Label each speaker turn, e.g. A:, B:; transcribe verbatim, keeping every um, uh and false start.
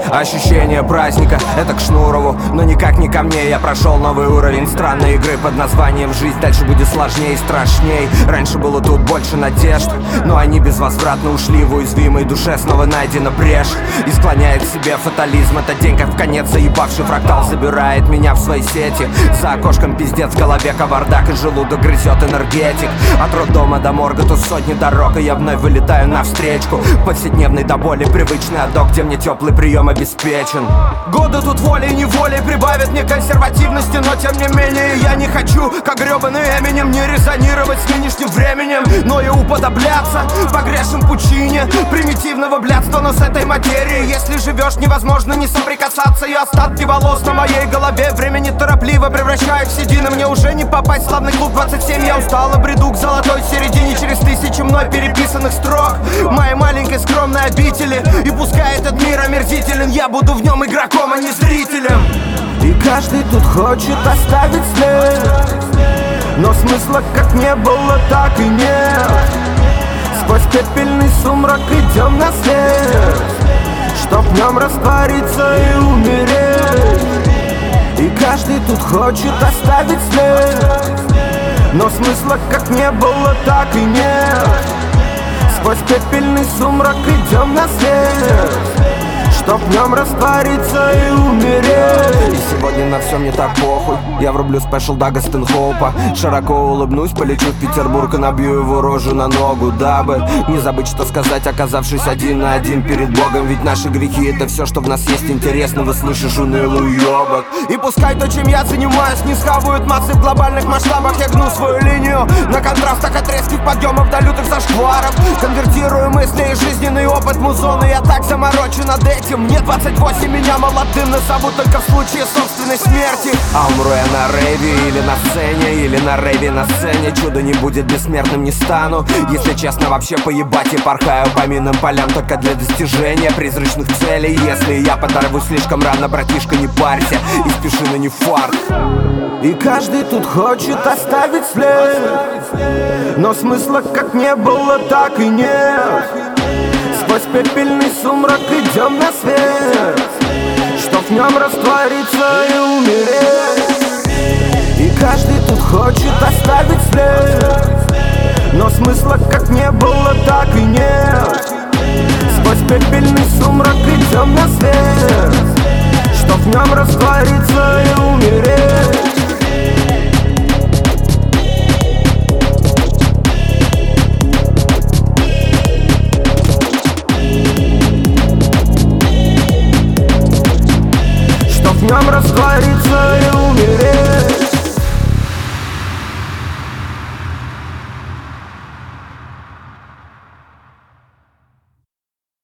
A: Ощущение праздника, это к Шнурову, но никак не ко мне. Я прошел новый уровень странной игры под названием «Жизнь». Дальше будет сложнее и страшней. Раньше было тут больше надежд, но они безвозвратно ушли. В уязвимой душе снова найдена брешь и склоняет к себе фатализм. Это день, как в конец заебавший фрактал забирает меня в свои сети. За окошком пиздец, в голове кавардак, и желудок грызет энергетик. От роддома до морга тут сотни дорог, и я вновь вылетаю навстречку. Повседневный до боли привычный адок, где мне теплый прием обеспечен. Годы тут волей и неволей прибавят мне консервативности, но тем не менее я не хочу, как гребаный Эминем, не резонировать с нынешним временем, но и уподобляться погрешным пучине примитивного блядства. Но с этой материей, если живешь, невозможно не соприкасаться. И остатки волос на моей голове время неторопливо превращают в седины. Мне уже не попасть в славный клуб двадцать семь. Я устал и бреду к золотой середине через тысячи мной переписанных строк в моей маленькой скромной обители. И пускай этот мир омерзителен, я буду в нем игроком, а не зрителем. И каждый тут хочет оставить след, но смысла как не было, так и нет. Сквозь пепельный сумрак идем на след, чтоб в нем раствориться и умереть. И каждый тут хочет оставить след, но смысла как не было, так и нет. Сквозь пепельный сумрак идем на след, чтоб в нем раствориться и умереть. И сегодня на всем не так похуй. Я врублю спешл Дага Стэнхоупа. Широко улыбнусь, полечу в Петербург и набью его рожу на ногу, дабы не забыть, что сказать, оказавшись один на один перед Богом. Ведь наши грехи — это все, что в нас есть интересного. Слышишь унылый уёбок. И пускай то, чем я занимаюсь, не схавают массы в глобальных масштабах. Я гну свою линию на контрастах от резких подъемов до лютых зашкваров. Конвертирую мысли и жизненный опыт музона. Я так заморочен над этим. Мне двадцать восемь, меня молодым назовут только в случае собственной смерти. А умру я на рейве или на сцене, или на рейве на сцене. Чудо не будет, бессмертным не стану. Если честно, вообще поебать, и порхаю по минным полям только для достижения призрачных целей. Если я подорвусь слишком рано, братишка, не парься и спеши, но не фарт. И каждый тут хочет оставить след, но смысла как не было, так и нет. Сквозь пепельный сумрак идем на свет, чтоб в нем раствориться и умереть. И каждый тут хочет оставить след, но смысла как не было, так и нет. Сквозь пепельный сумрак идем на свет, чтоб в нем раствориться и умереть.